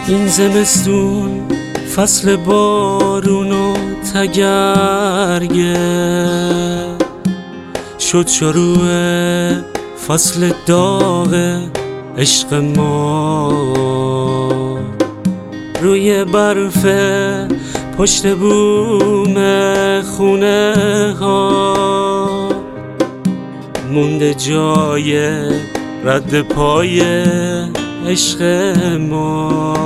این زمستون فصل بارون و تگرگه شد شروع فصل داغ عشق ما. روی برف پشت بوم خونه ها مونده جای رد پای عشق ما.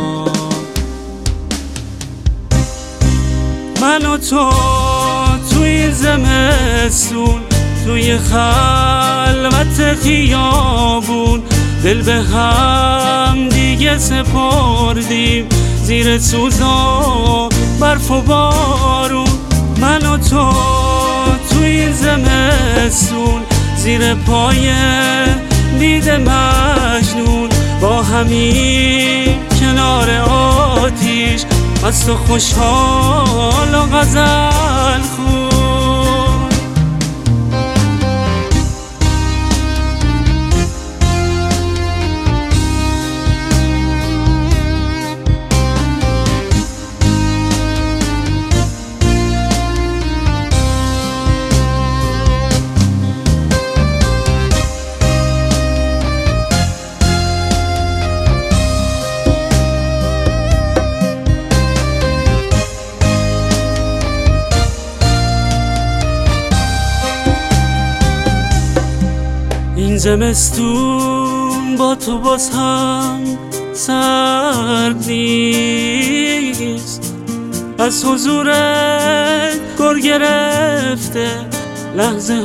من و تو توی زمستون توی خلوت خیابون دل به هم دیگه سپردیم زیر سوزا برف و بارون. من و تو توی زمستون زیر پای بید مجنون با همین کنار آتیش مست و خوشحال و غزل خون. این زمستون با تو باز هم سرد نیست، از حضورت گر گرفته لحظه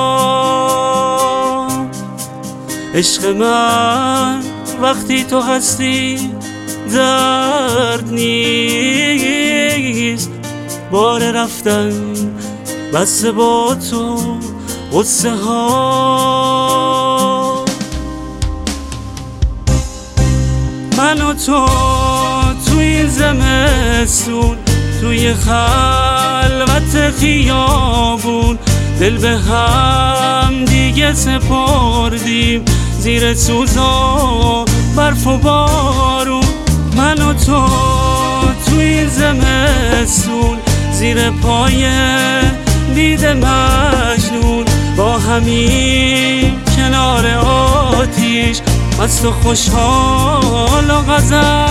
ها. عشق من وقتی تو هستی درد نیست، بار رفتن بس با تو غصه ها. من و تو توی زمستون توی خلوت خیابون دل به هم دیگه سپردیم زیر سوزا برف و بارون. من و تو توی زمستون زیر پای بید مجنون با همین کنار آتیش مست و خوشحال و غزل